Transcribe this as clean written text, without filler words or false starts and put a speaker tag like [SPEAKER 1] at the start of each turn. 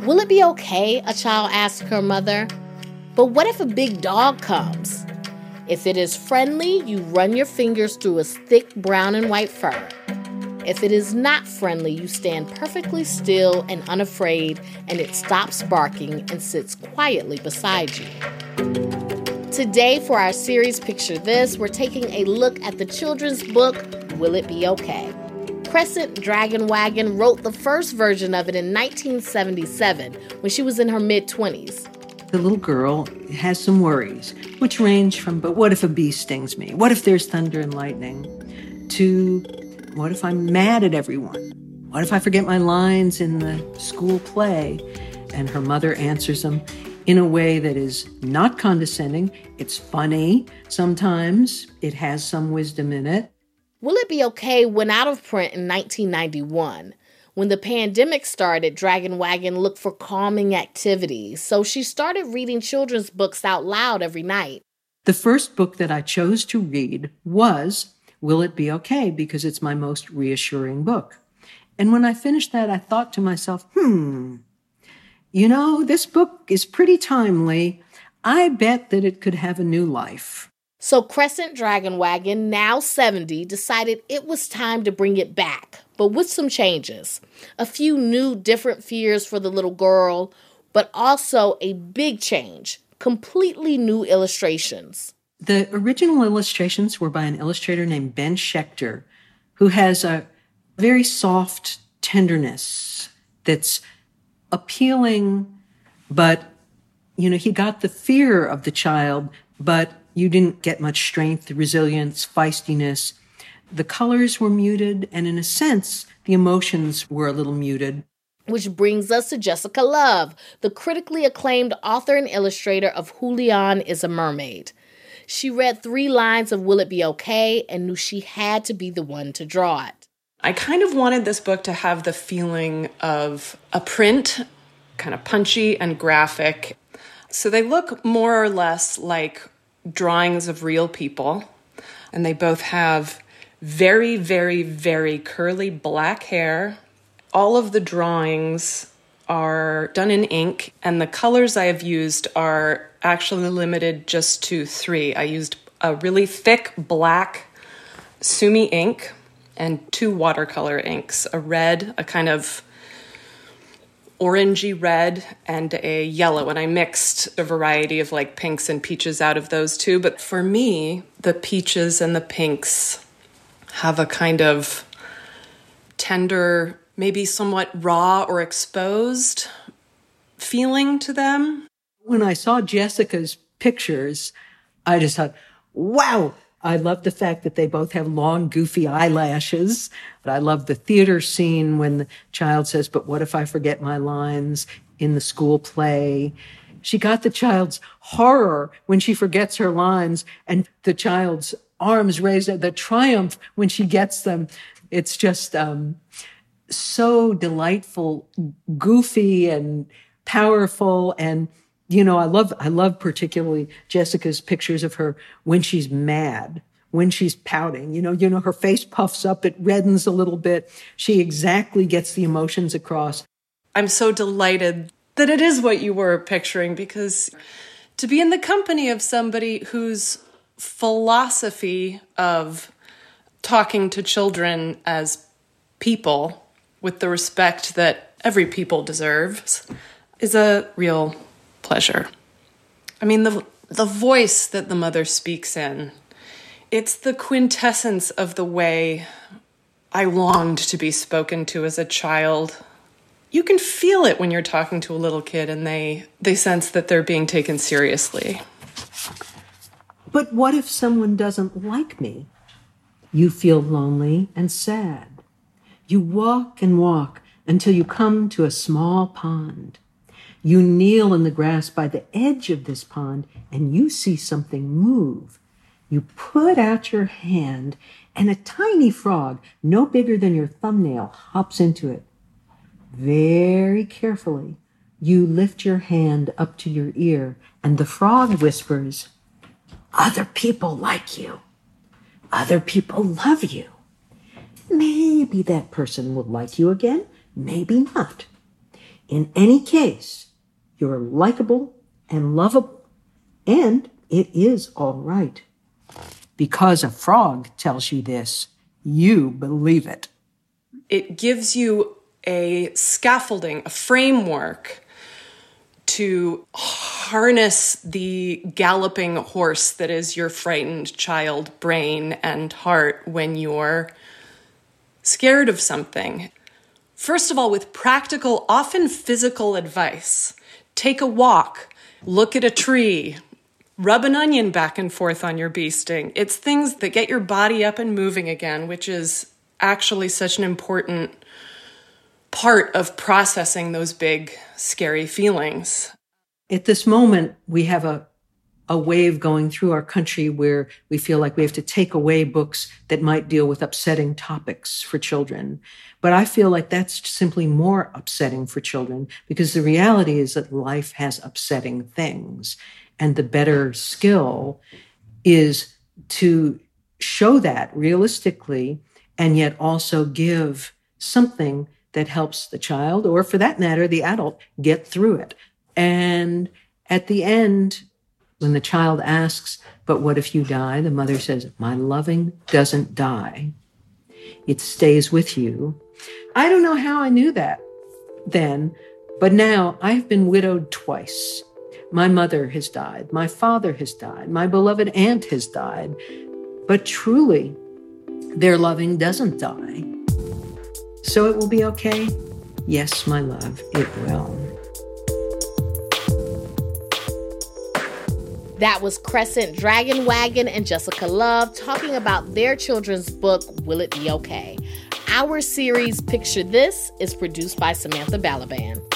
[SPEAKER 1] Will it be okay, a child asked her mother. But what if a big dog comes? If it is friendly, you run your fingers through its thick brown and white fur. If it is not friendly, you stand perfectly still and unafraid, and it stops barking and sits quietly beside you. Today, for our series Picture This, we're taking a look at the children's book, Will It Be Okay? Crescent Dragon Wagon wrote the first version of it in 1977 when she was in her mid-20s.
[SPEAKER 2] The little girl has some worries, which range from, but what if a bee stings me? What if there's thunder and lightning? To, what if I'm mad at everyone? What if I forget my lines in the school play? And her mother answers them in a way that is not condescending. It's funny sometimes. It has some wisdom in it.
[SPEAKER 1] Will It Be Okay went out of print in 1991. When the pandemic started, Dragon Wagon looked for calming activities, so she started reading children's books out loud every night.
[SPEAKER 2] The first book that I chose to read was Will It Be Okay? Because it's my most reassuring book. And when I finished that, I thought to myself, this book is pretty timely. I bet that it could have a new life.
[SPEAKER 1] So Crescent Dragon Wagon, now 70, decided it was time to bring it back, but with some changes. A few new, different fears for the little girl, but also a big change, completely new illustrations.
[SPEAKER 2] The original illustrations were by an illustrator named Ben Schechter, who has a very soft tenderness that's appealing, but, he got the fear of the child, but you didn't get much strength, resilience, feistiness. The colors were muted, and in a sense, the emotions were a little muted.
[SPEAKER 1] Which brings us to Jessica Love, the critically acclaimed author and illustrator of Julian is a Mermaid. She read 3 lines of Will It Be Okay and knew she had to be the one to draw it.
[SPEAKER 3] I kind of wanted this book to have the feeling of a print, kind of punchy and graphic. So they look more or less like drawings of real people, and they both have very, very, very curly black hair. All of the drawings are done in ink, and the colors I have used are actually limited just to 3. I used a really thick black Sumi ink and 2 watercolor inks, a red, a kind of orangey red, and a yellow, and I mixed a variety of pinks and peaches out of those 2. But for me, the peaches and the pinks have a kind of tender, maybe somewhat raw or exposed feeling to them.
[SPEAKER 2] When I saw Jessica's pictures, I just thought, wow! I love the fact that they both have long, goofy eyelashes. But I love the theater scene when the child says, but what if I forget my lines in the school play? She got the child's horror when she forgets her lines and the child's arms raised, the triumph when she gets them. It's just so delightful, goofy and powerful. And I love particularly Jessica's pictures of her when she's mad, when she's pouting. Her face puffs up, it reddens a little bit. She exactly gets the emotions across.
[SPEAKER 3] I'm so delighted that it is what you were picturing, because to be in the company of somebody whose philosophy of talking to children as people with the respect that every people deserves is a real pleasure. I mean, the voice that the mother speaks in, it's the quintessence of the way I longed to be spoken to as a child. You can feel it when you're talking to a little kid and they sense that they're being taken seriously.
[SPEAKER 2] But what if someone doesn't like me? You feel lonely and sad. You walk and walk until you come to a small pond. You kneel in the grass by the edge of this pond and you see something move. You put out your hand and a tiny frog, no bigger than your thumbnail, hops into it. Very carefully, you lift your hand up to your ear and the frog whispers, "Other people like you. Other people love you. Maybe that person will like you again, maybe not. In any case, you're likable and lovable, and it is all right. Because a frog tells you this, you believe it.
[SPEAKER 3] It gives you a scaffolding, a framework to harness the galloping horse that is your frightened child brain and heart when you're scared of something. First of all, with practical, often physical advice. Take a walk, look at a tree, rub an onion back and forth on your bee sting. It's things that get your body up and moving again, which is actually such an important part of processing those big, scary feelings.
[SPEAKER 2] At this moment, we have a wave going through our country where we feel like we have to take away books that might deal with upsetting topics for children. But I feel like that's simply more upsetting for children because the reality is that life has upsetting things. And the better skill is to show that realistically and yet also give something that helps the child, or for that matter, the adult, get through it. And at the end, when the child asks, "But what if you die?" the mother says, "My loving doesn't die. It stays with you." I don't know how I knew that then, but now I've been widowed twice. My mother has died. My father has died. My beloved aunt has died. But truly, their loving doesn't die. So it will be okay? Yes, my love, it will.
[SPEAKER 1] That was Crescent Dragon Wagon and Jessica Love talking about their children's book, Will It Be Okay? Our series, Picture This, is produced by Samantha Balaban.